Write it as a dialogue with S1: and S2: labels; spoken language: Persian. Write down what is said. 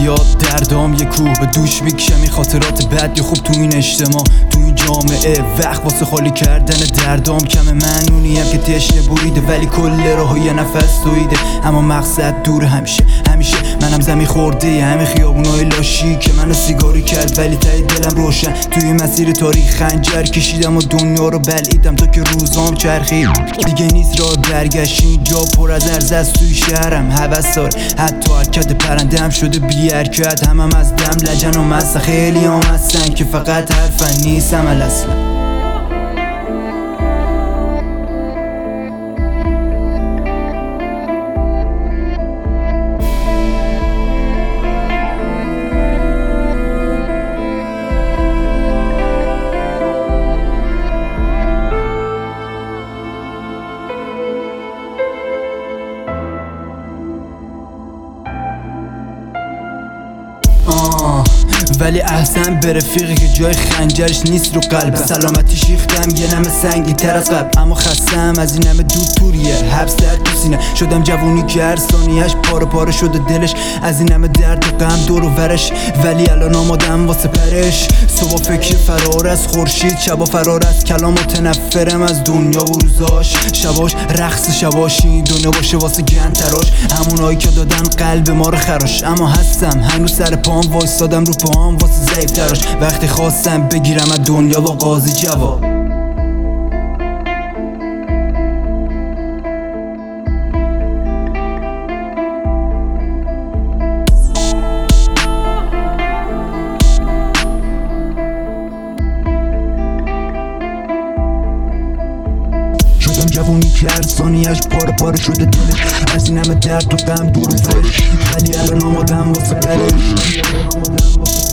S1: زیاد دردام یه کوه به دوش میکشم این خاطرات بد یا خوب تو این اجتماع تو این جامعه وقت واسه خالی کردن دردام کمه. من اونیم که تشنه بریده ولی کل راهو یه نفس دویده، اما مقصد دور همیشه منم زمین خورده همه خیابونای لاشی که منو سیگاری کرد، ولی ته دلم روشن توی مسیر تاریخ خنجر کشیدم و دنیا رو بلعیدم تا که روزام چرخید. دیگه نیست راه برگشت، اینجا پر از ارز است توی شهرم هوس داره، حتی حرکت پرنده هم شده بی حرکت. هم از دم لجن و مست خیلی هم هستن که فقط حرفن نیست عمل اصلا. ولی احسن به رفیقی که جای خنجرش نیست رو قلب. سلامتی شیختم یه نمه سنگی تر از قبل، اما خستم از این همه دود توریه حبس در تو سینه. شدم جوونی که هر ثانیه‌اش پاره پاره شده دلش از این همه درد و غم دور و ورش، ولی الان آمادم واسه پرش. صبح فکر فرار از خورشید، شبا فرار از کلام، متنفرم از دنیا و روزاش. شباش رقص شباش این دنیا باشه واسه گند تراش، همونایی که دادن قلب ما رو خراش. اما هستم هنوز سر پام وایسادم رو پام واسه ضعیف تراش، وقتی خواستم بگیرم از دنیا با قاضی جواب. جوونی که هر ثانیه‌اش پاره پاره شده دلش از این همه درد و غم دور و فرش، ولی الان آمادم واسه پرش.